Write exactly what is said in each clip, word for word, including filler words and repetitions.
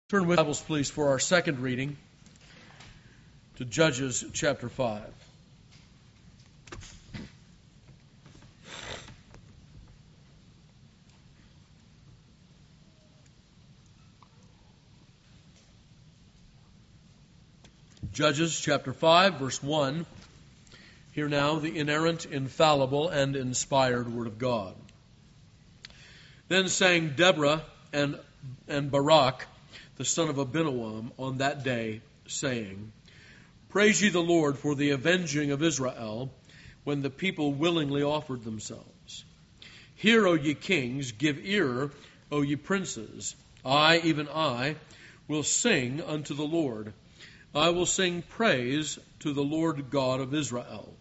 Turn with Bibles, please, for our second reading to Judges chapter five. Judges chapter five, verse one. Hear now the inerrant, infallible, and inspired Word of God. Then sang Deborah and, and Barak, the son of Abinoam, on that day, saying, Praise ye the Lord for the avenging of Israel, when the people willingly offered themselves. Hear, O ye kings, give ear, O ye princes. I, even I, will sing unto the Lord. I will sing praise to the Lord God of Israel.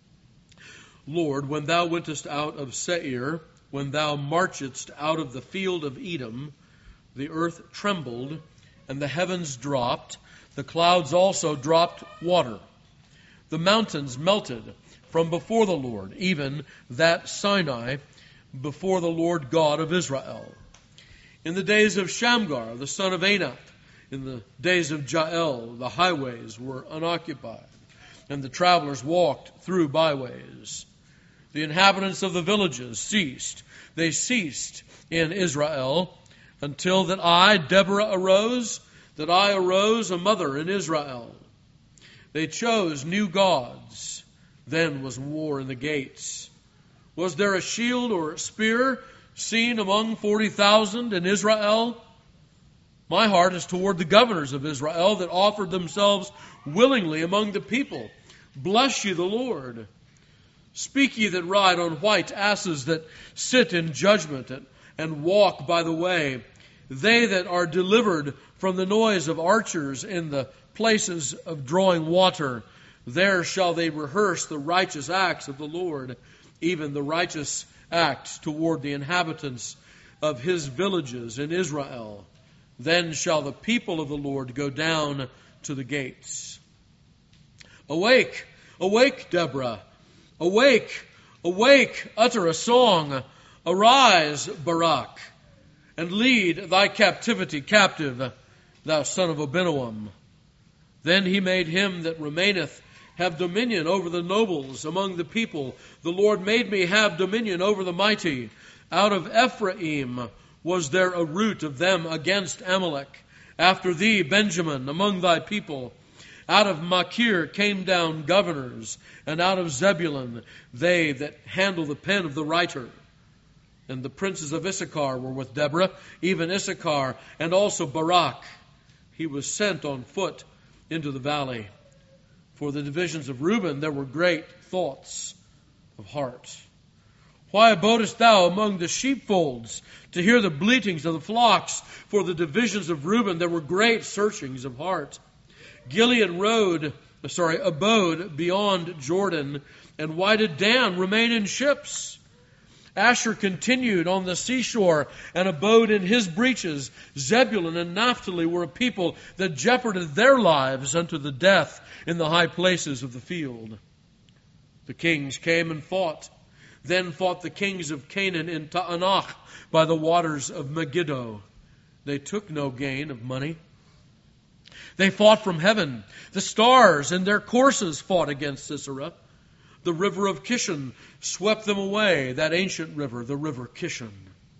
Lord, when thou wentest out of Seir, when thou marchedst out of the field of Edom, the earth trembled, and the heavens dropped. The clouds also dropped water. The mountains melted from before the Lord, even that Sinai before the Lord God of Israel. In the days of Shamgar, the son of Anath, in the days of Jael, the highways were unoccupied, and the travelers walked through byways. The inhabitants of the villages ceased. They ceased in Israel, until that I, Deborah, arose, that I arose a mother in Israel. They chose new gods. Then was war in the gates. Was there a shield or spear seen among forty thousand in Israel? My heart is toward the governors of Israel that offered themselves willingly among the people. Bless ye the Lord. Speak ye that ride on white asses, that sit in judgment and, and walk by the way. They that are delivered from the noise of archers in the places of drawing water, there shall they rehearse the righteous acts of the Lord, even the righteous acts toward the inhabitants of his villages in Israel. Then shall the people of the Lord go down to the gates. Awake, awake, Deborah. Awake, awake, utter a song. Arise, Barak, and lead thy captivity captive, thou son of Abinoam. Then he made him that remaineth have dominion over the nobles among the people. The Lord made me have dominion over the mighty. Out of Ephraim was there a root of them against Amalek. After thee, Benjamin, among thy people. Out of Machir came down governors, and out of Zebulun they that handle the pen of the writer. And the princes of Issachar were with Deborah, even Issachar, and also Barak. He was sent on foot into the valley. For the divisions of Reuben there were great thoughts of heart. Why abodest thou among the sheepfolds to hear the bleatings of the flocks? For the divisions of Reuben there were great searchings of heart. Gilead rode, sorry, abode beyond Jordan, and why did Dan remain in ships? Asher continued on the seashore and abode in his breaches. Zebulun and Naphtali were a people that jeoparded their lives unto the death in the high places of the field. The kings came and fought. Then fought the kings of Canaan in Taanach by the waters of Megiddo. They took no gain of money. They fought from heaven. The stars in their courses fought against Sisera. The river of Kishon swept them away, that ancient river, the river Kishon.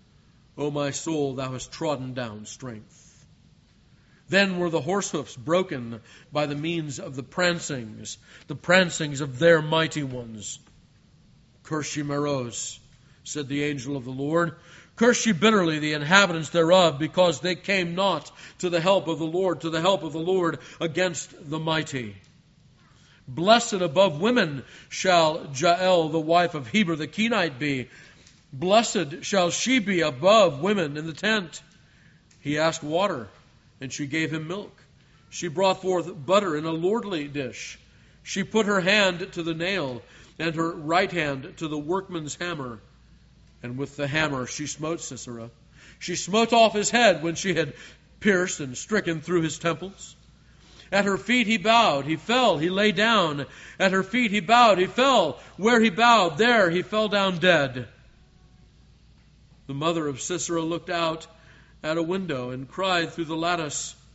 O my soul, thou hast trodden down strength. Then were the horsehoofs broken by the means of the prancings, the prancings of their mighty ones. Curse ye Meroz, said the angel of the Lord. Curse ye bitterly the inhabitants thereof, because they came not to the help of the Lord, to the help of the Lord against the mighty. Blessed above women shall Jael, the wife of Heber the Kenite, be. Blessed shall she be above women in the tent. He asked water, and she gave him milk. She brought forth butter in a lordly dish. She put her hand to the nail, and her right hand to the workman's hammer. And with the hammer she smote Sisera. She smote off his head when she had pierced and stricken through his temples. At her feet he bowed, he fell, he lay down. At her feet he bowed, he fell. Where he bowed, there he fell down dead. The mother of Sisera looked out at a window and cried through the lattice,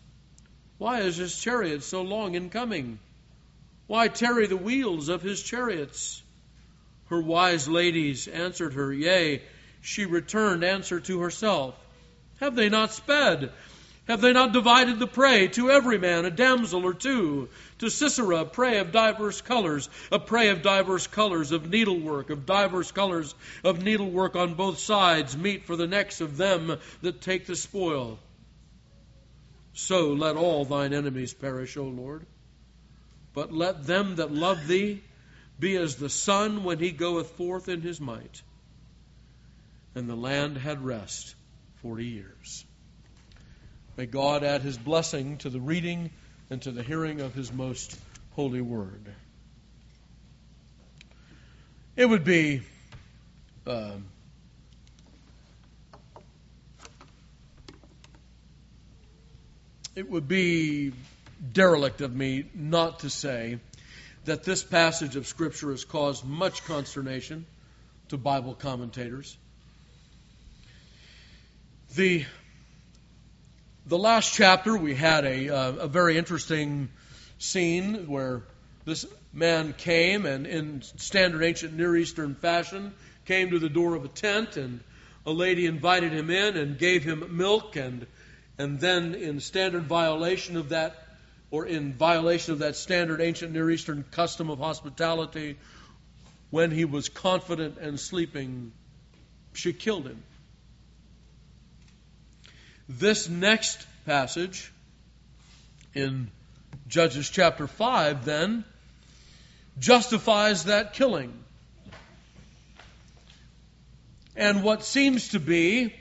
Why is his chariot so long in coming? Why tarry the wheels of his chariots? Her wise ladies answered her, yea, she returned answer to herself. Have they not sped? Have they not divided the prey to every man a damsel or two? To Sisera, prey of diverse colors, a prey of diverse colors of needlework, of diverse colors of needlework on both sides, meat for the necks of them that take the spoil. So let all thine enemies perish, O Lord. But let them that love thee be as the sun when he goeth forth in his might. And the land had rest forty years. May God add his blessing to the reading and to the hearing of his most holy word. It would be uh, it would be derelict of me not to say that this passage of Scripture has caused much consternation to Bible commentators. The The last chapter, we had a, uh, a very interesting scene where this man came and in standard ancient Near Eastern fashion came to the door of a tent, and a lady invited him in and gave him milk, and and then in standard violation of that, or in violation of that standard ancient Near Eastern custom of hospitality, when he was confident and sleeping, she killed him. This next passage in Judges chapter five then justifies that killing. And what seems to be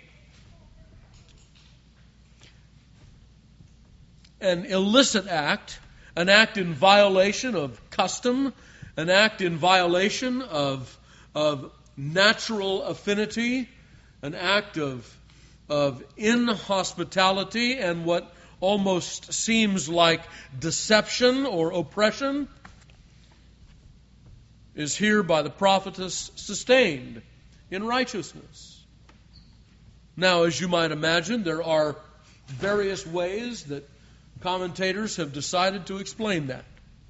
an illicit act, an act in violation of custom, an act in violation of, of natural affinity, an act of of inhospitality and what almost seems like deception or oppression, is here by the prophetess sustained in righteousness. Now, as you might imagine, there are various ways that commentators have decided to explain that.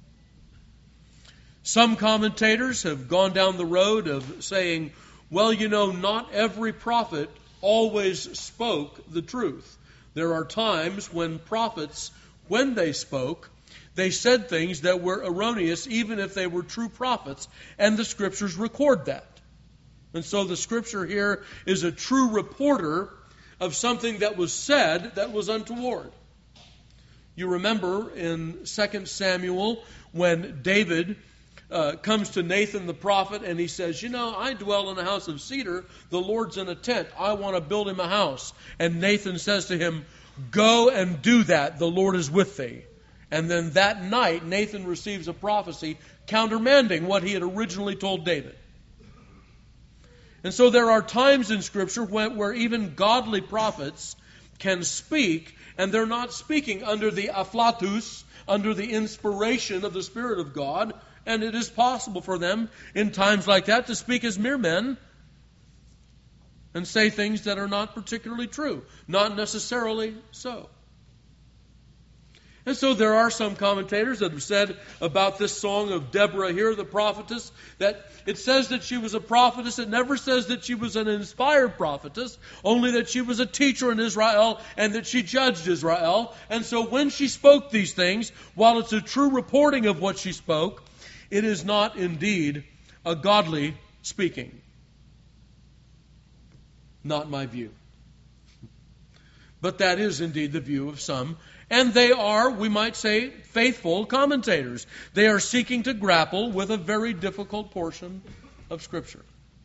Some commentators have gone down the road of saying, well, you know, not every prophet always spoke the truth. There are times when prophets, when they spoke, they said things that were erroneous even if they were true prophets, and the Scriptures record that. And so the Scripture here is a true reporter of something that was said that was untoward. You remember in Second Samuel when David Uh, comes to Nathan the prophet and he says, you know, I dwell in a house of cedar. The Lord's in a tent. I want to build him a house. And Nathan says to him, go and do that. The Lord is with thee. And then that night, Nathan receives a prophecy countermanding what he had originally told David. And so there are times in Scripture when, where even godly prophets can speak, and they're not speaking under the afflatus, under the inspiration of the Spirit of God. And it is possible for them in times like that to speak as mere men and say things that are not particularly true, not necessarily so. And so there are some commentators that have said about this song of Deborah here, the prophetess, that it says that she was a prophetess. It never says that she was an inspired prophetess, only that she was a teacher in Israel and that she judged Israel. And so when she spoke these things, while it's a true reporting of what she spoke, it is not indeed a godly speaking. Not my view. But that is indeed the view of some. And they are, we might say, faithful commentators. They are seeking to grapple with a very difficult portion of Scripture.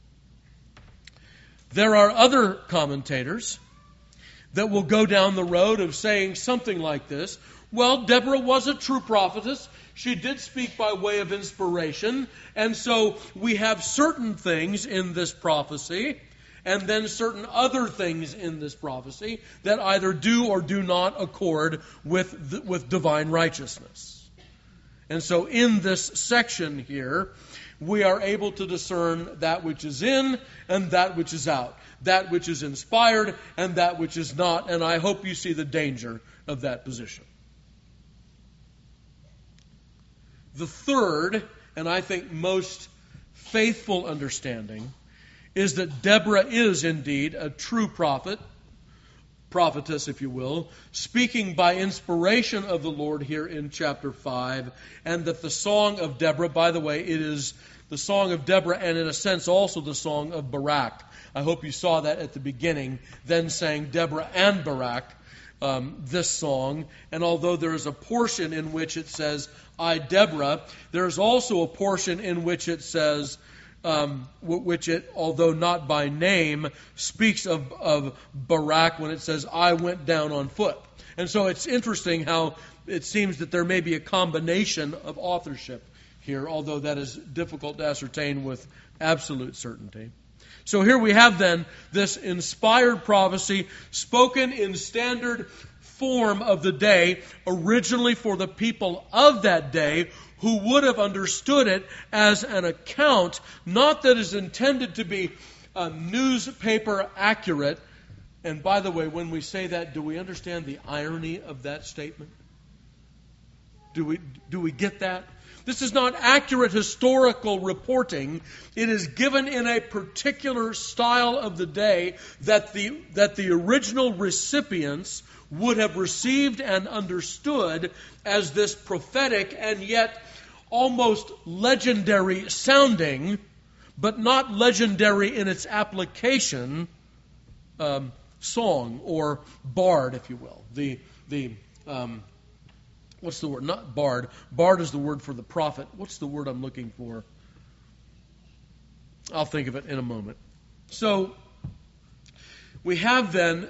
There are other commentators that will go down the road of saying something like this. Well, Deborah was a true prophetess. She did speak by way of inspiration. And so we have certain things in this prophecy and then certain other things in this prophecy that either do or do not accord with, the, with divine righteousness. And so in this section here, we are able to discern that which is in and that which is out. That which is inspired and that which is not. And I hope you see the danger of that position. The third, and I think most faithful understanding, is that Deborah is indeed a true prophet, prophetess, if you will, speaking by inspiration of the Lord here in chapter five, and that the Song of Deborah, by the way, it is the Song of Deborah and in a sense also the Song of Barak. I hope you saw that at the beginning, then sang Deborah and Barak, um, this song. And although there is a portion in which it says, I, Deborah, there is also a portion in which it says, Um, which it, although not by name, speaks of, of Barak when it says, I went down on foot. And so it's interesting how it seems that there may be a combination of authorship here, although that is difficult to ascertain with absolute certainty. So here we have then this inspired prophecy spoken in standard form of the day, originally for the people of that day, who would have understood it as an account, not that is intended to be uh, newspaper accurate. And by the way, when we say that, do we understand the irony of that statement? Do we do we get that? This is not accurate historical reporting. It is given in a particular style of the day that the that the original recipients would have received and understood as this prophetic and yet almost legendary sounding, but not legendary in its application, um, song or bard, if you will. The the um, what's the word? Not bard. Bard is the word for the prophet. What's the word I'm looking for? I'll think of it in a moment. So we have then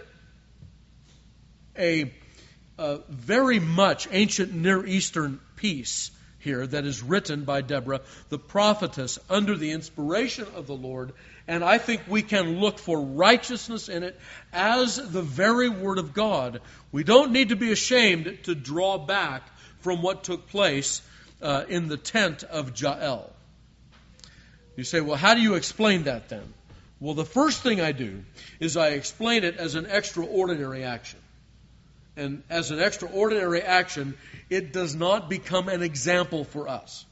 a, a very much ancient Near Eastern piece here that is written by Deborah, the prophetess, under the inspiration of the Lord. And I think we can look for righteousness in it as the very Word of God. We don't need to be ashamed to draw back from what took place uh, in the tent of Jael. You say, well, how do you explain that then? Well, the first thing I do is I explain it as an extraordinary action. And as an extraordinary action, it does not become an example for us.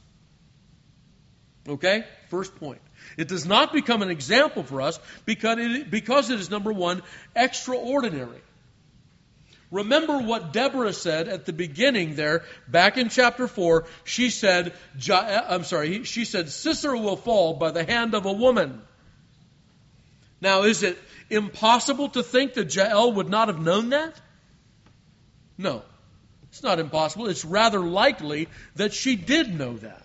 Okay? First point. It does not become an example for us because it, because it is, number one, extraordinary. Remember what Deborah said at the beginning there, back in chapter four. She said, I'm sorry, she said, Sisera will fall by the hand of a woman. Now, is it impossible to think that Jael would not have known that? No, it's not impossible. It's rather likely that she did know that.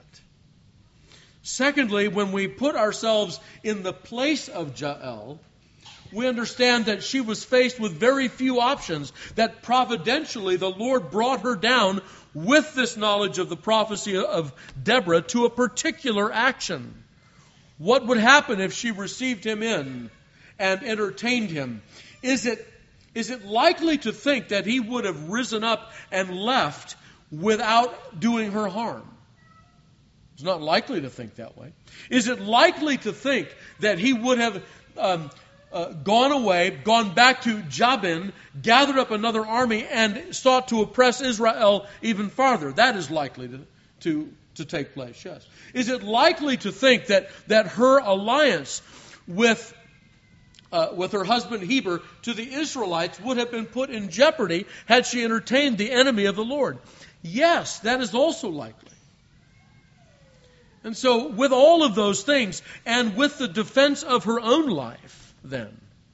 Secondly, when we put ourselves in the place of Jael, we understand that she was faced with very few options, that providentially the Lord brought her down with this knowledge of the prophecy of Deborah to a particular action. What would happen if she received him in and entertained him? Is it Is it likely to think that he would have risen up and left without doing her harm? It's not likely to think that way. Is it likely to think that he would have um, uh, gone away, gone back to Jabin, gathered up another army, and sought to oppress Israel even farther? That is likely to, to, to take place, yes. Is it likely to think that, that her alliance with Uh, with her husband Heber to the Israelites would have been put in jeopardy had she entertained the enemy of the Lord? Yes, that is also likely. And so with all of those things, and with the defense of her own life then,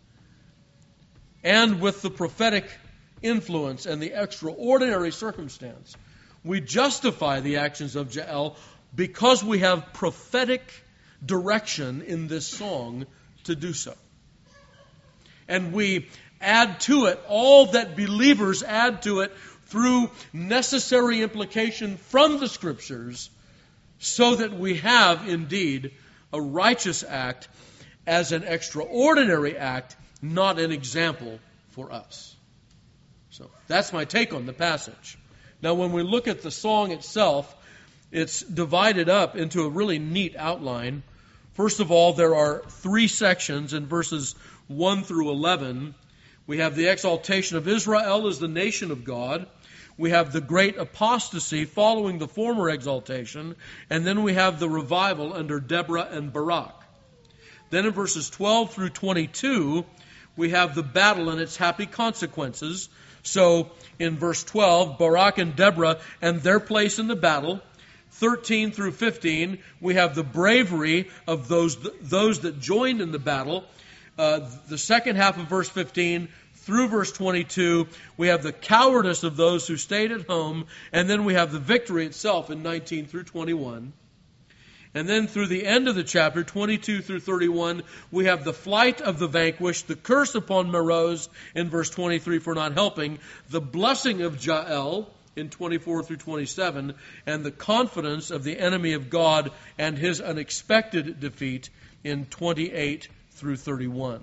and with the prophetic influence and the extraordinary circumstance, we justify the actions of Jael because we have prophetic direction in this song to do so. And we add to it all that believers add to it through necessary implication from the Scriptures, so that we have indeed a righteous act as an extraordinary act, not an example for us. So that's my take on the passage. Now when we look at the song itself, it's divided up into a really neat outline. First of all, there are three sections in verses one through eleven. We have the exaltation of Israel as the nation of God. we have the great apostasy following the former exaltation, and then we have the revival under Deborah and Barak. Then in verses twelve through twenty-two, we have the battle and its happy consequences. So in verse twelve, Barak and Deborah and their place in the battle. thirteen through fifteen, we have the bravery of those, those that joined in the battle. Uh, the second half of verse fifteen through verse twenty-two, we have the cowardice of those who stayed at home, and then we have the victory itself in nineteen through twenty-one. And then through the end of the chapter, twenty-two through thirty-one, we have the flight of the vanquished, the curse upon Meroz in verse twenty-three for not helping, the blessing of Jael in twenty-four through twenty-seven, and the confidence of the enemy of God and his unexpected defeat in twenty-eight through thirty-one.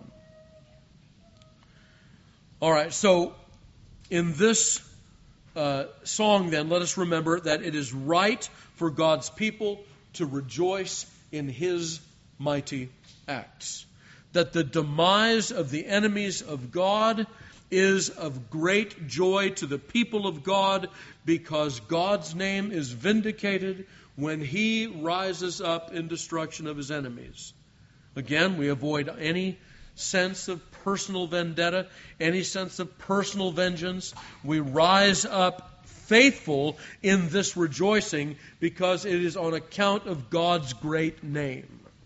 All right, so in this uh, song then, let us remember that it is right for God's people to rejoice in His mighty acts. That the demise of the enemies of God is of great joy to the people of God, because God's name is vindicated when He rises up in destruction of His enemies. Again, we avoid any sense of personal vendetta, any sense of personal vengeance. We rise up faithful in this rejoicing because it is on account of God's great name.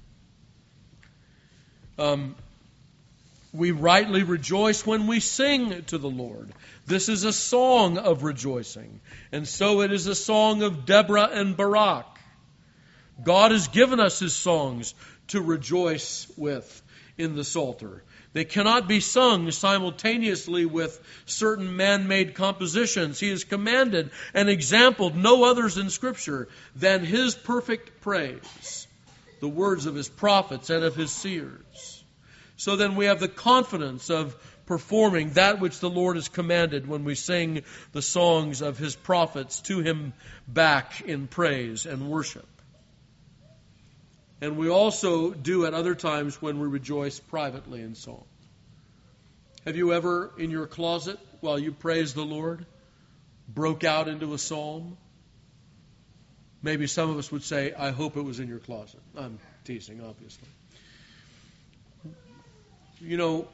Um, we rightly rejoice when we sing to the Lord. This is a song of rejoicing. And so it is a song of Deborah and Barak. God has given us His songs to rejoice with in the Psalter. They cannot be sung simultaneously with certain man-made compositions. He has commanded and exampled no others in Scripture than His perfect praise, the words of His prophets and of His seers. So then we have the confidence of performing that which the Lord has commanded when we sing the songs of His prophets to Him back in praise and worship. And we also do at other times when we rejoice privately in song. Have you ever, in your closet, while you praise the Lord, broke out into a psalm? Maybe some of us would say, I hope it was in your closet. I'm teasing, obviously. You know,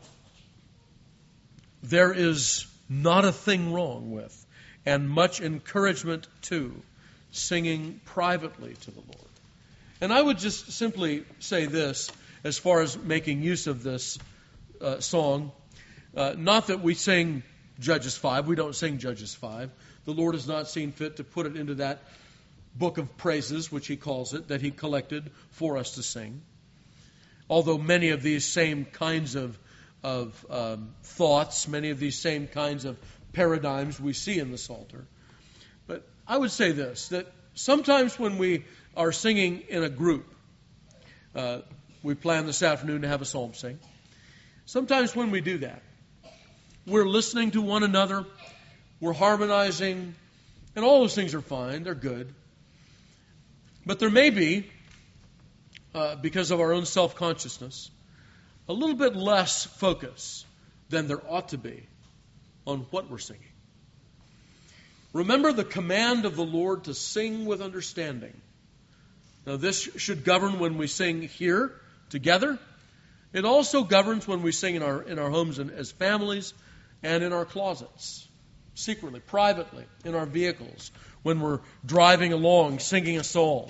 there is not a thing wrong with, and much encouragement to, singing privately to the Lord. And I would just simply say this, as far as making use of this uh, song. Uh, not that we sing Judges five. We don't sing Judges five. The Lord has not seen fit to put it into that book of praises, which He calls it, that He collected for us to sing. Although many of these same kinds of, of um, thoughts, many of these same kinds of paradigms we see in the Psalter. But I would say this, that sometimes when we are singing in a group, uh, we plan this afternoon to have a psalm sing. Sometimes when we do that, we're listening to one another, we're harmonizing, and all those things are fine, they're good. But there may be, uh, because of our own self-consciousness, a little bit less focus than there ought to be on what we're singing. Remember the command of the Lord to sing with understanding. Now this should govern when we sing here together. It also governs when we sing in our in our homes and as families and in our closets, secretly, privately, in our vehicles, when we're driving along singing a psalm.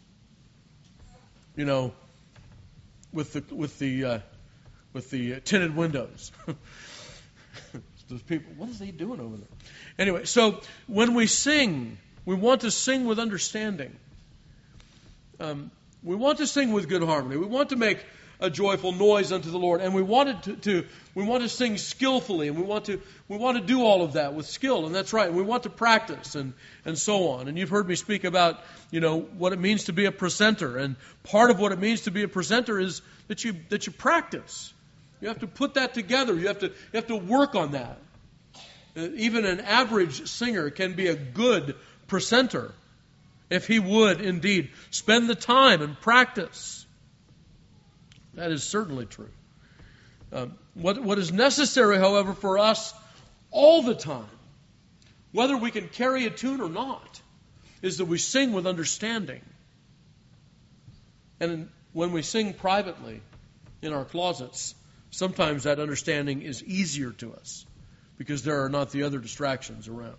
You know, with the with the uh, with the tinted windows. Those people, what is he doing over there? Anyway, so when we sing, we want to sing with understanding. Um, we want to sing with good harmony. We want to make a joyful noise unto the Lord, and we want to, to we want to sing skillfully, and we want to we want to do all of that with skill, and that's right. And we want to practice and and so on. And you've heard me speak about you know what it means to be a presenter, and part of what it means to be a presenter is that you that you practice. You have to put that together. You have to you have to work on that. Uh, even an average singer can be a good presenter if he would indeed spend the time and practice. That is certainly true. Um, what, what is necessary, however, for us all the time, whether we can carry a tune or not, is that we sing with understanding. And when we sing privately in our closets, sometimes that understanding is easier to us because there are not the other distractions around.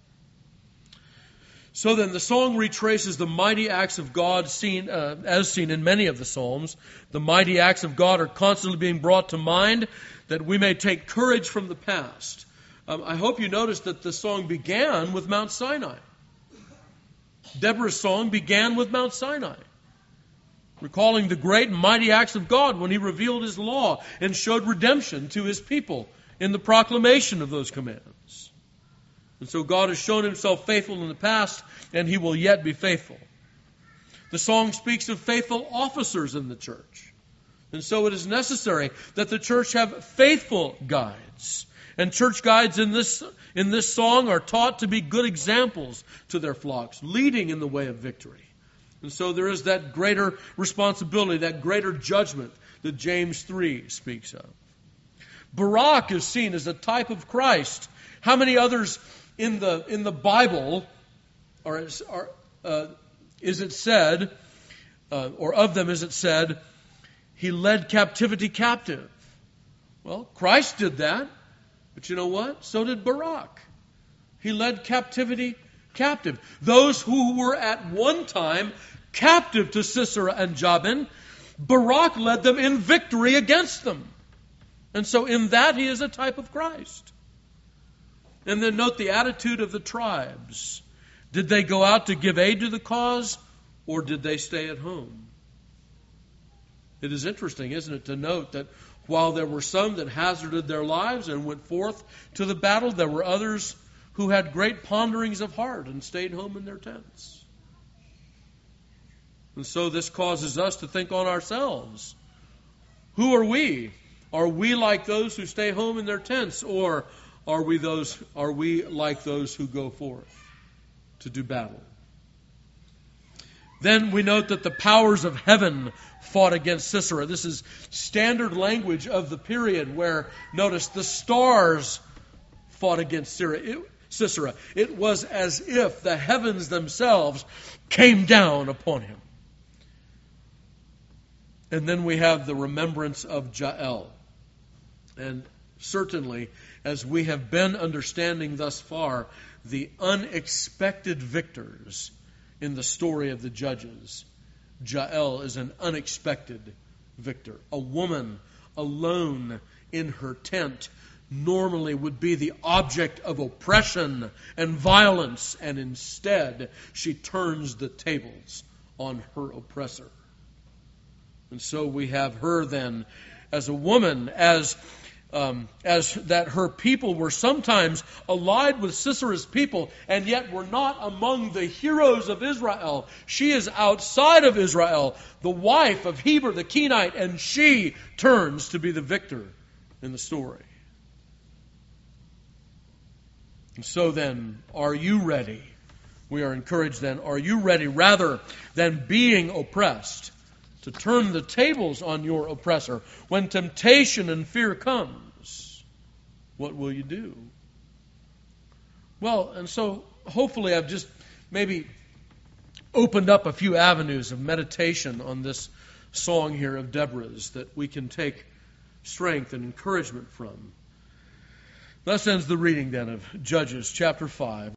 So then the song retraces the mighty acts of God seen uh, as seen in many of the Psalms. The mighty acts of God are constantly being brought to mind that we may take courage from the past. Um, I hope you noticed that the song began with Mount Sinai. Deborah's song began with Mount Sinai, recalling the great and mighty acts of God when He revealed His law and showed redemption to His people in the proclamation of those commands. And so God has shown Himself faithful in the past, and He will yet be faithful. The song speaks of faithful officers in the church. And so it is necessary that the church have faithful guides. And church guides in this, in this song are taught to be good examples to their flocks, leading in the way of victory. And so there is that greater responsibility, that greater judgment that James three speaks of. Barak is seen as a type of Christ. How many others in the in the Bible are, are uh, is it said, uh, or of them is it said, He led captivity captive? Well, Christ did that, but you know what? So did Barak. He led captivity captive. Those who were at one time captive to Sisera and Jabin, Barak led them in victory against them. And so in that he is a type of Christ. And then note the attitude of the tribes. Did they go out to give aid to the cause, or did they stay at home? It is interesting, isn't it, to note that while there were some that hazarded their lives and went forth to the battle, there were others who had great ponderings of heart and stayed home in their tents. And so this causes us to think on ourselves. Who are we? Are we like those who stay home in their tents, or are we those? Are we like those who go forth to do battle? Then we note that the powers of heaven fought against Sisera. This is standard language of the period where, notice, the stars fought against Sisera. It was as if the heavens themselves came down upon him. And then we have the remembrance of Jael. And certainly, as we have been understanding thus far, the unexpected victors in the story of the judges, Jael is an unexpected victor. A woman alone in her tent normally would be the object of oppression and violence, and instead she turns the tables on her oppressor. And so we have her then as a woman, as Um, as that her people were sometimes allied with Sisera's people and yet were not among the heroes of Israel. She is outside of Israel, the wife of Heber the Kenite, and she turns to be the victor in the story. And so then, are you ready? We are encouraged then, are you ready rather than being oppressed to turn the tables on your oppressor when temptation and fear comes? What will you do? Well, and so hopefully I've just maybe opened up a few avenues of meditation on this song here of Deborah's that we can take strength and encouragement from. Thus ends the reading then of Judges chapter five.